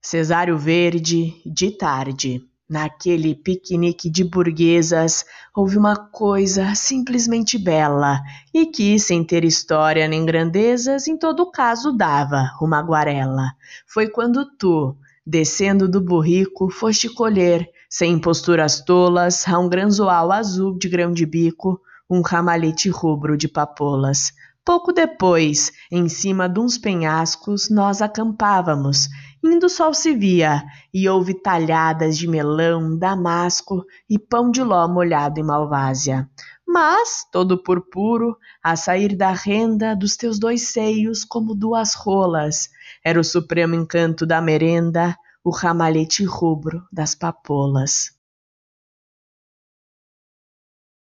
Cesário verde, de tarde. Naquele piquenique de burguesas, houve uma coisa simplesmente bela e que, sem ter história nem grandezas, em todo caso dava uma aguarela. Foi quando tu, descendo do burrico, foste colher, sem posturas tolas, a um granzoal azul de grão de bico, um ramalhete rubro de papoulas. Pouco depois, em cima d'uns penhascos, nós acampávamos. Indo o sol se via, e houve talhadas de melão, damasco e pão de ló molhado em malvásia. Mas, todo purpuro, a sair da renda dos teus dois seios como duas rolas, era o supremo encanto da merenda, o ramalhete rubro das papoulas.